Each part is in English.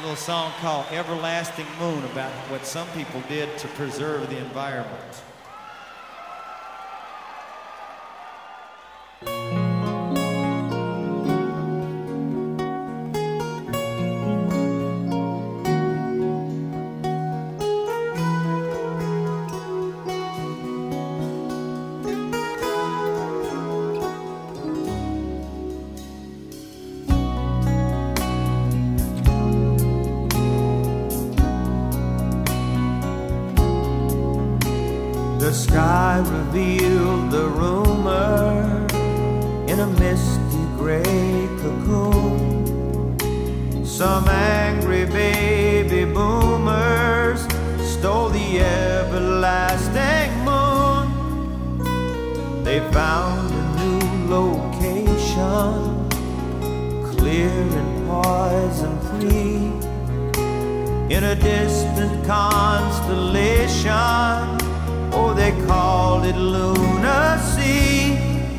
little song called Everlasting Moon about what some people did to preserve the environment. The sky revealed the rumor in a misty gray cocoon. Some angry baby boomers stole the everlasting moon. They found a new location, clear and poison-free, in a distant constellation. Oh, they called it lunacy.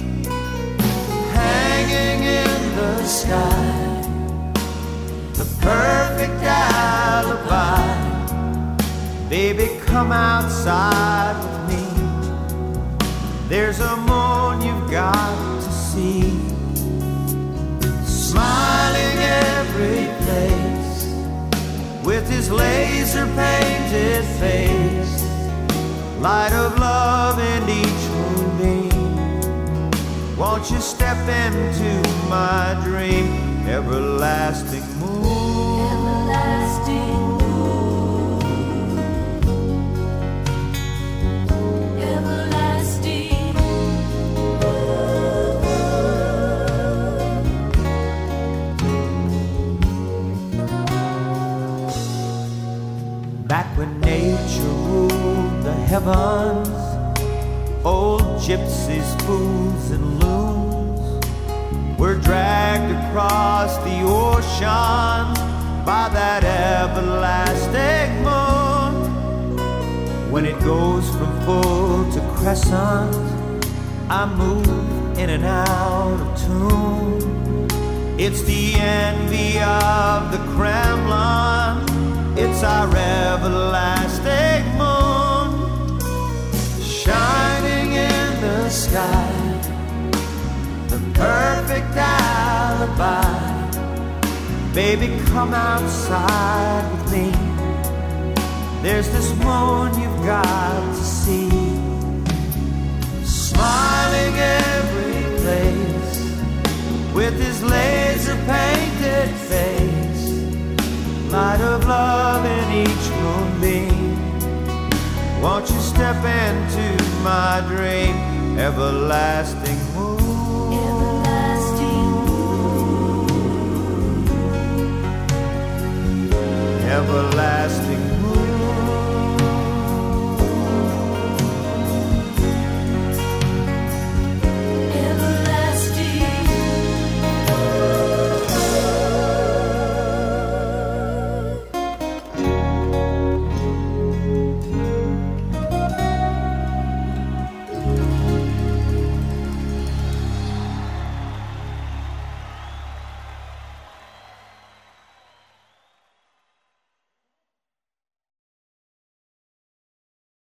Hanging in the sky, the perfect alibi. Baby, come outside with me. There's a moon you've got to see, smiling every place with his laser-painted face. Light of love in each moonbeam. Won't you step into my dream? Everlasting moon. Everlasting moon. Everlasting moon. Back when nature ruled the heavens, old gypsies, fools, and loons were dragged across the ocean by that everlasting moon. When it goes from full to crescent, I move in and out of tune. It's the envy of the Kremlin. It's our everlasting moon, shining in the sky, the perfect alibi. Baby, come outside with me. There's this moon you've got to see, smiling every place with his laser-painted face. Light of love in each moonbeam. Won't you step into my dream? Everlasting moon. Everlasting moon. Everlasting